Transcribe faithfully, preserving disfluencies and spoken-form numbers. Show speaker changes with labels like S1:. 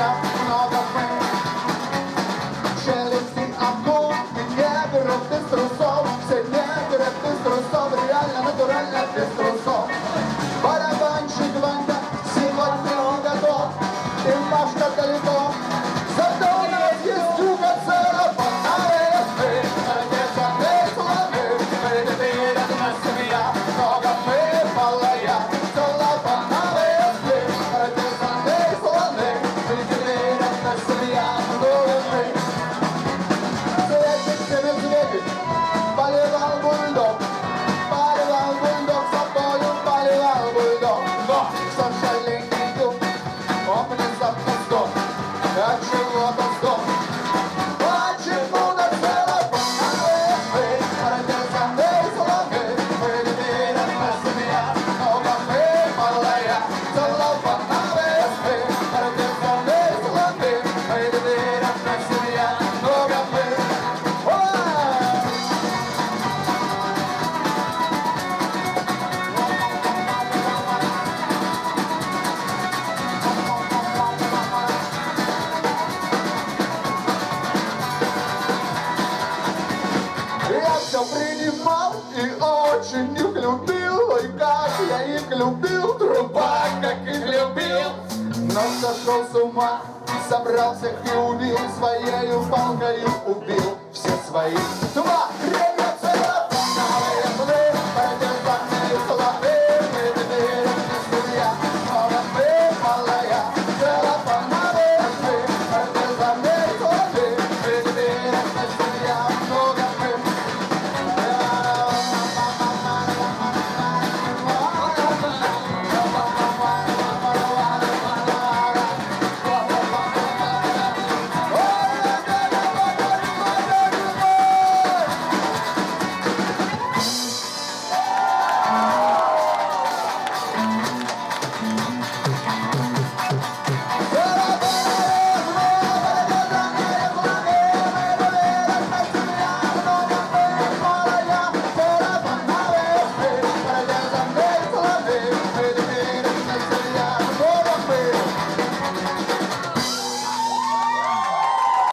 S1: семья, много мы. Челюсти огонь, негры без трусов, все негры без трусов, реально, натурально без трусов. Барабанщик Ванька сегодня он готов, и Машка далеко. Зато у нас есть юга целопанная мы, родители славы, мы верят на семья, много мы малая, целопанная мы, родители славы, мы верят на семья, много мы. Светик через веки, поливал бульдог, поливал бульдог, собою поливал бульдог, но, к сожалению, он внезапно сдох. От чего-то сдох. Почему на целопанная мы, родители славы, мы не верят на семья, много мы малая, целопанная мы, родители славы, мы не верят на семья, много мы. Я все принимал и очень их любил, ой, как я их любил, труба, как их любил. Но сошел с ума, собрал всех и убил, своею палкою убил все свои. Два,